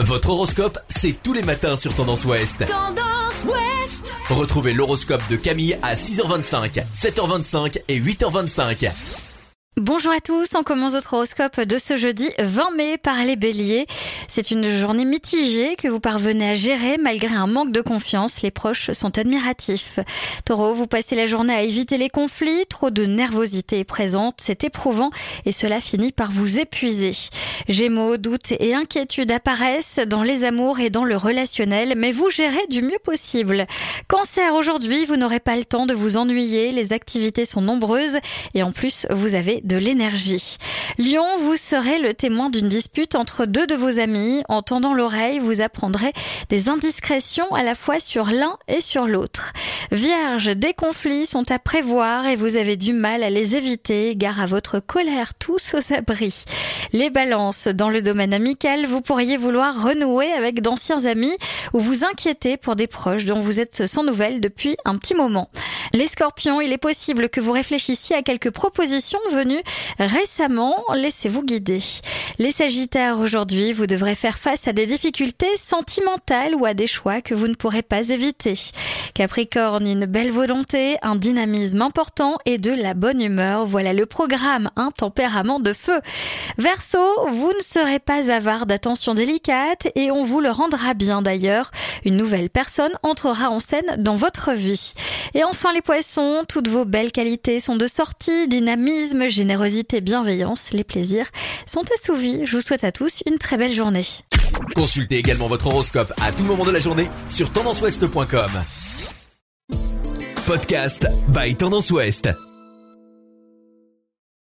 Votre horoscope, c'est tous les matins sur Tendance Ouest. Tendance Ouest. Retrouvez l'horoscope de Camille à 6h25, 7h25 et 8h25. Bonjour à tous, on commence notre horoscope de ce jeudi 20 mai par les béliers. C'est une journée mitigée que vous parvenez à gérer malgré un manque de confiance. Les proches sont admiratifs. Taureau, vous passez la journée à éviter les conflits. Trop de nervosité est présente, c'est éprouvant et cela finit par vous épuiser. Gémeaux, doutes et inquiétudes apparaissent dans les amours et dans le relationnel, mais vous gérez du mieux possible. Cancer, aujourd'hui, vous n'aurez pas le temps de vous ennuyer. Les activités sont nombreuses et en plus, vous avez de l'énergie. Lion, vous serez le témoin d'une dispute entre deux de vos amis. En tendant l'oreille, vous apprendrez des indiscrétions à la fois sur l'un et sur l'autre. Vierge, des conflits sont à prévoir et vous avez du mal à les éviter. Gare à votre colère, tous aux abris. Les balances, dans le domaine amical, vous pourriez vouloir renouer avec d'anciens amis ou vous inquiéter pour des proches dont vous êtes sans nouvelles depuis un petit moment. Les scorpions, il est possible que vous réfléchissiez à quelques propositions venues récemment, laissez-vous guider. Les sagittaires, aujourd'hui, vous devrez faire face à des difficultés sentimentales ou à des choix que vous ne pourrez pas éviter. Capricorne, une belle volonté, un dynamisme important et de la bonne humeur, voilà le programme, un tempérament de feu. Verseau, vous ne serez pas avare d'attention délicate et on vous le rendra bien d'ailleurs. Une nouvelle personne entrera en scène dans votre vie. Et enfin les poissons, toutes vos belles qualités sont de sortie, dynamisme, générosité, bienveillance, les plaisirs sont assouvis. Je vous souhaite à tous une très belle journée. Consultez également votre horoscope à tout moment de la journée sur tendanceouest.com. Podcast by Tendance Ouest.